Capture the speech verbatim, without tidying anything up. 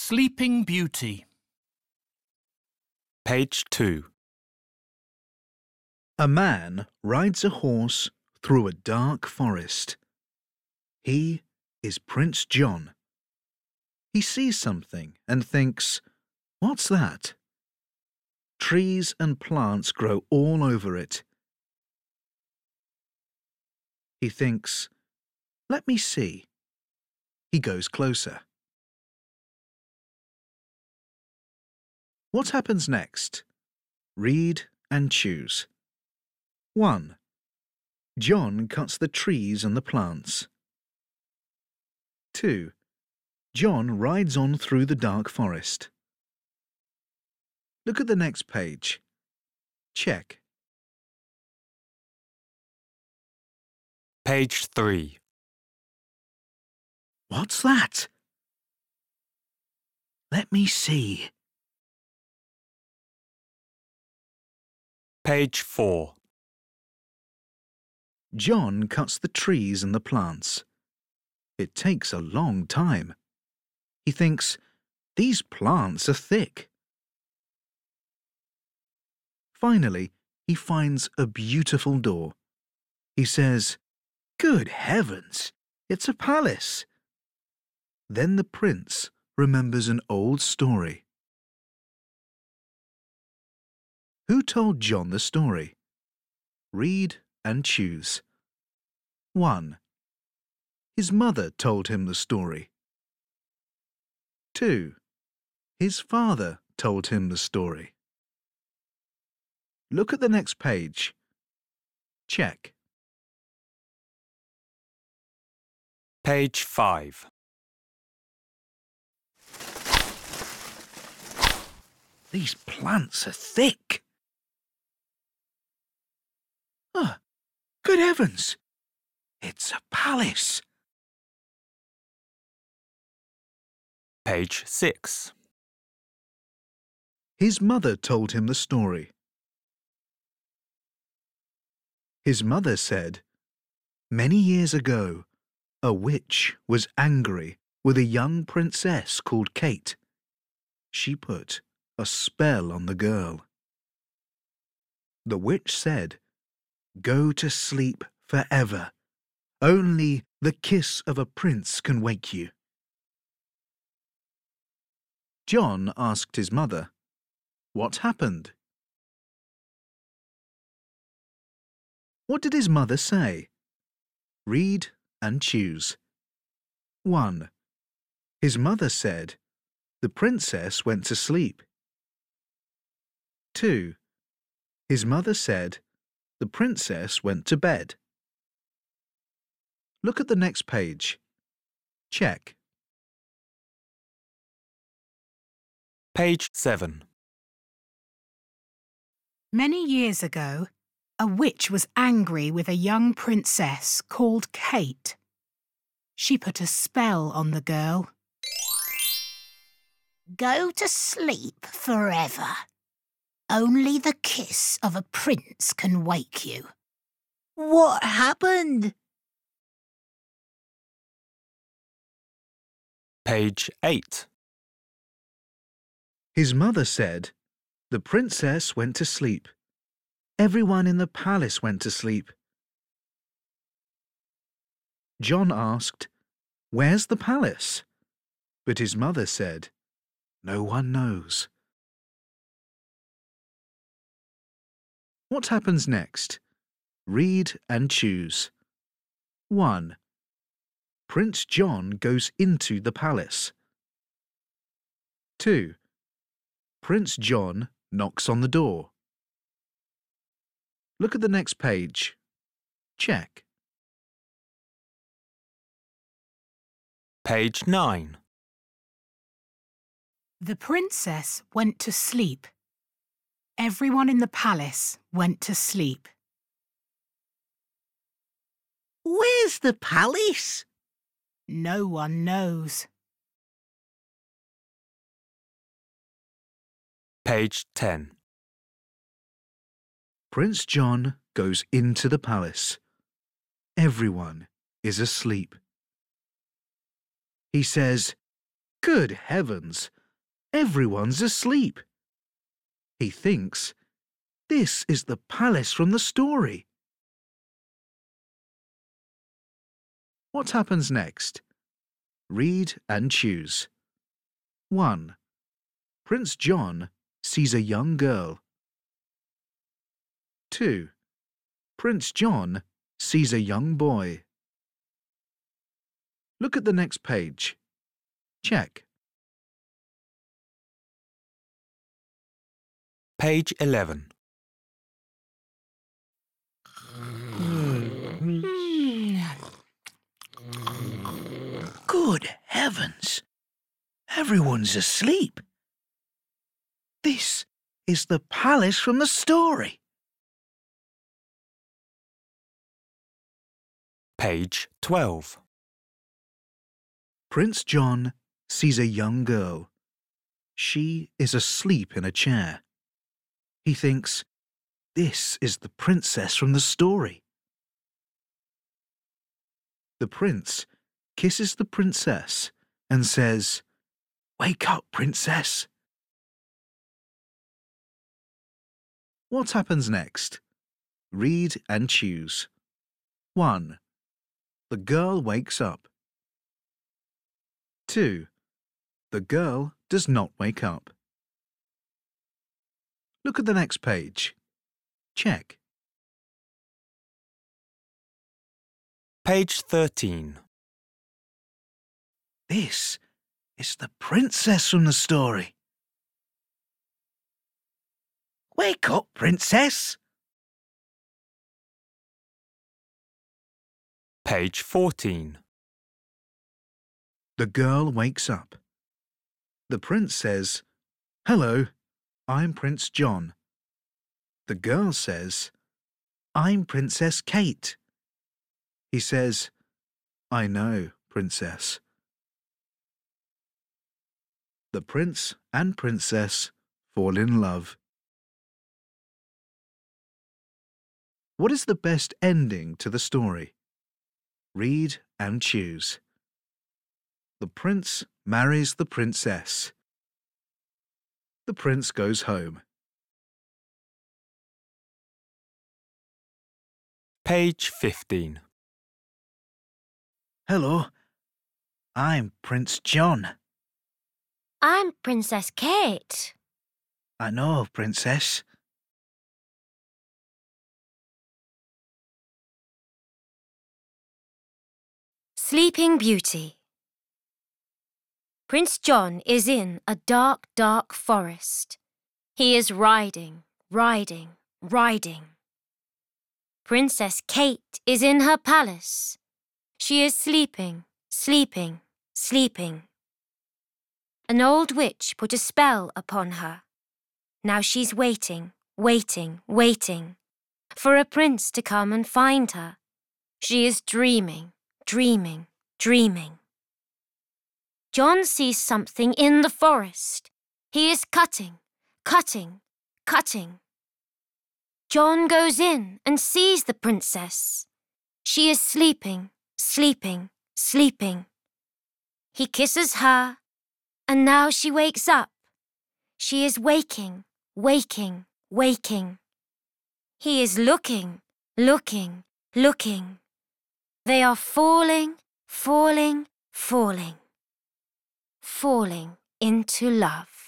Sleeping Beauty. Page two. A man rides a horse through a dark forest. He is Prince John. He sees something and thinks, "What's that?" Trees and plants grow all over it. He thinks, "Let me see." He goes closer. What happens next? Read and choose. one. John cuts the trees and the plants. two. John rides on through the dark forest. Look at the next page. Check. Page three. What's that? Let me see. Page four. John cuts the trees and the plants. It takes a long time. He thinks, "These plants are thick." Finally, he finds a beautiful door. He says, "Good heavens, it's a palace." Then the prince remembers an old story. Who told John the story? Read and choose. one. His mother told him the story. two. His father told him the story. Look at the next page. Check. Page five. These plants are thick. Ah, good heavens! It's a palace. Page six. His mother told him the story. His mother said, "Many years ago, a witch was angry with a young princess called Kate. She put a spell on the girl. The witch said, 'Go to sleep forever. Only the kiss of a prince can wake you.'" John asked his mother, "What happened?" What did his mother say? Read and choose. one. His mother said, "The princess went to sleep." two. His mother said, "The princess went to bed." Look at the next page. Check. Page seven. Many years ago, a witch was angry with a young princess called Kate. She put a spell on the girl. "Go to sleep forever. Only the kiss of a prince can wake you." What happened? Page eight. His mother said, "The princess went to sleep. Everyone in the palace went to sleep." John asked, "Where's the palace?" But his mother said, "No one knows." What happens next? Read and choose. one. Prince John goes into the palace. two. Prince John knocks on the door. Look at the next page. Check. Page nine. The princess went to sleep. Everyone in the palace went to sleep. Where's the palace? No one knows. Page ten. Prince John goes into the palace. Everyone is asleep. He says, "Good heavens, Everyone's asleep. He thinks, this is the palace from the story. What happens next? Read and choose. one. Prince John sees a young girl. two. Prince John sees a young boy. Look at the next page. Check. Page eleven. Good heavens! Everyone's asleep. This is the palace from the story. Page twelve. Prince John sees a young girl. She is asleep in a chair. He thinks, this is the princess from the story. The prince kisses the princess and says, "Wake up, princess." What happens next? Read and choose. one. The girl wakes up. two. The girl does not wake up. Look at the next page. Check. Page thirteen. This is the princess from the story. Wake up, princess. Page fourteen. The girl wakes up. The prince says, "Hello, I'm Prince John." The girl says, "I'm Princess Kate." He says, "I know, princess." The prince and princess fall in love. What is the best ending to the story? Read and choose. The prince marries the princess. The prince goes home. Page fifteen. Hello, I'm Prince John. I'm Princess Kate. I know, princess. Sleeping Beauty. Prince John is in a dark, dark forest. He is riding, riding, riding. Princess Kate is in her palace. She is sleeping, sleeping, sleeping. An old witch put a spell upon her. Now she's waiting, waiting, waiting for a prince to come and find her. She is dreaming, dreaming, dreaming. John sees something in the forest. He is cutting, cutting, cutting. John goes in and sees the princess. She is sleeping, sleeping, sleeping. He kisses her, and now she wakes up. She is waking, waking, waking. He is looking, looking, looking. They are falling, falling, falling. Falling into love.